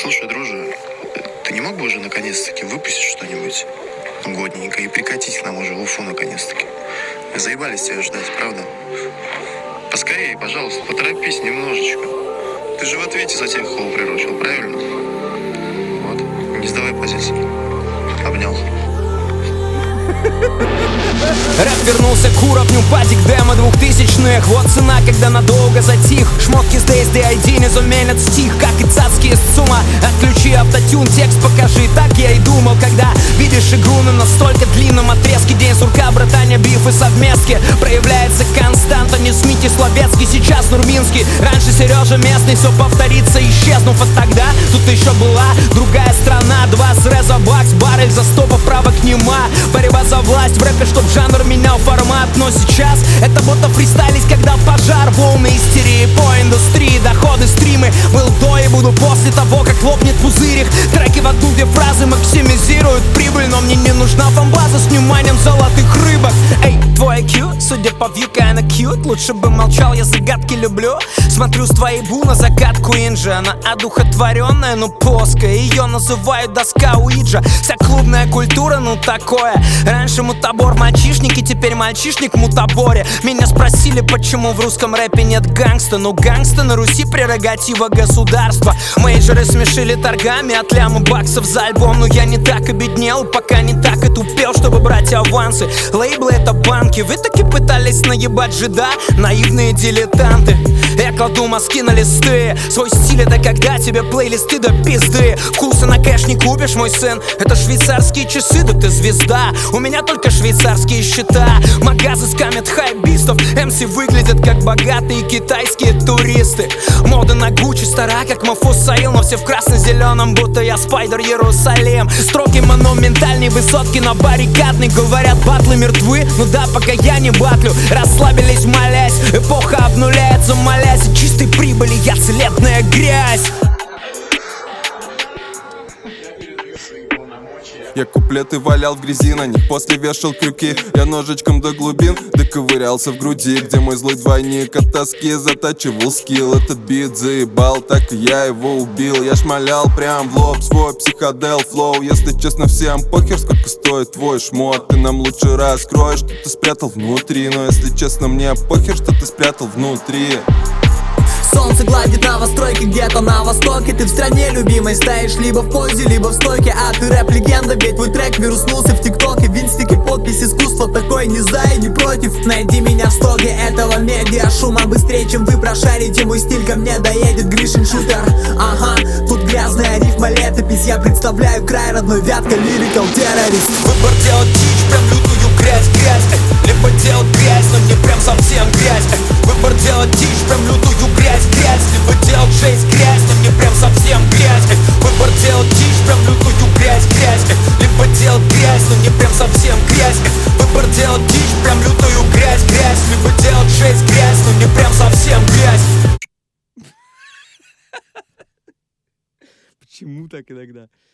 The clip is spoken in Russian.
Слушай, друже, ты не мог бы уже наконец-таки выпустить что-нибудь годненькое и прикатить к нам уже в Уфу наконец-таки? Заебались тебя ждать, правда? Поскорее, пожалуйста, поторопись немножечко. Ты же в ответе за тех, кого приручил, правильно? Вот, не сдавай позиции. Обнял. Рэп вернулся к уровню падик демо 2000-х. Вот цена, когда надолго затих. Шмотки с DSD-ID не заменят стих, как и цацкие с ЦУМа. Отключи автотюн, текст покажи. Так я и думал, когда видишь игру на настолько длинном отрезке. День сурка, братания, бифы, совместки. Проявляется Константа, не Смити, Словецкий. Сейчас Нурминский, раньше Сережа местный. Все повторится, исчезнув, а тогда тут еще была другая страна. Два среза, бакс, баррель за 100 поправок нема. Борьба за власть в рэпе, чтоб жанр менял формат. Но сейчас это будто фристайлить, когда пожар. Волны истерии по индустрии, доходы, стримы. Был до и буду после того, как лопнет пузырь их. Треки в одну, две фразы максимизируют прибыль. Но мне не нужна фанбаза с вниманием золотых рыбок. Эй, твой IQ, судя по view, kinda cute. Лучше бы молчал, я загадки люблю. Смотрю с твоей бу на закатку инжи. Она одухотворенная, но плоская. Ее называют доска Уиджа. Вся клубная культура, ну такое. Раньше мутабор мальчишники, теперь мальчишник в мутаборе. Меня спросили, почему в русском рэпе нет гангста. Ну гангста на Руси прерогатива государства. Мейджоры смешили торгами от ляма баксов за альбом. Но я не так обеднел, пока не так и тупел, чтобы брать авансы. Лейблы это банки, вы таки пытались наебать жида. Наивные дилетанты. Я кладу мазки на листы. Свой стиль это когда тебе плейлисты до пизды. Вкуса на кэш не купишь, мой сын. Это швейцарские часы, да ты звезда. У меня только швейцарские счета. Магазы скамят хайбистов. МС выглядят как богатые китайские туристы. Мода на Гуччи стара, как Мафусаил. Но все в красно-зеленом, будто я Спайдер Иерусалим. Строки монументальные, высотки на баррикадной. Говорят, батлы мертвы, ну да, пока я не батлю. Расслабились, молясь, эпоха обнуляется, молясь. Чистой прибыли, я целебная грязь. Я куплеты валял в грязи, на них после вешал крюки. Я ножичком до глубин доковырялся в груди, где мой злой двойник от тоски затачивал скилл. Этот бит заебал, так и я его убил. Я шмалял прям в лоб свой психодел флоу. Если честно, всем похер, сколько стоит твой шмот. Ты нам лучше раскроешь, что ты спрятал внутри. Но если честно, мне похер, что ты спрятал внутри. Солнце гладит новостройки где-то на востоке. Ты в стране любимой стоишь либо в позе, либо в стойке. А ты рэп-легенда, ведь твой трек вируснулся в ТикТоке. Винстики, подпись, искусство такой не за и не против. Найди меня в стоге этого медиа шума. Быстрее, чем вы прошарите мой стиль, ко мне доедет Гришин шутер. Ага, тут грязная рифма, летопись. Я представляю край родной, вятка, лирикал террорист. Выбор делать дичь, прям лютую грязь. Либо делать грязь, но не прям совсем грязь. Выбор делать дичь, прям лютую грязь. Либо делать жесть, грязь, но не прям совсем грязь. Выбор делать дичь, прям лютую грязь. Либо делать грязь, но не прям совсем грязь. Выбор делать дичь, прям лютую грязь. Либо делать жесть, грязь, но не прям совсем грязь. Почему так иногда?